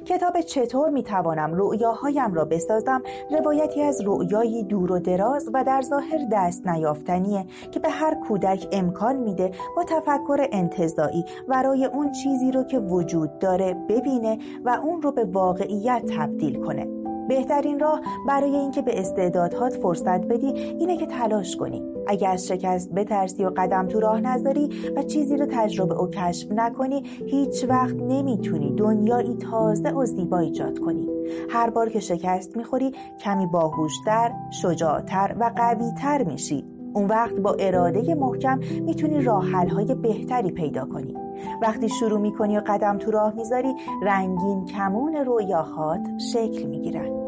کتاب چطور میتوانم رؤیاهایم را بسازم روایتی از رؤیایی دور و دراز و در ظاهر دست نیافتنیه که به هر کودک امکان میده با تفکر انتزاعی ورای اون چیزی رو که وجود داره ببینه و اون رو به واقعیت تبدیل کنه. بهترین راه برای اینکه به استعدادهات فرصت بدی اینه که تلاش کنی. اگه از شکست بترسی و قدم تو راه نذاری و چیزی رو تجربه و کشف نکنی، هیچ وقت نمیتونی دنیایی تازه و زیبا ایجاد کنی. هر بار که شکست میخوری کمی باهوشتر، شجاعتر و قویتر میشی. اون وقت با اراده محکم میتونی راه حل‌های بهتری پیدا کنی. وقتی شروع میکنی و قدم تو راه میذاری، رنگین کمون رویاهات شکل میگیرن.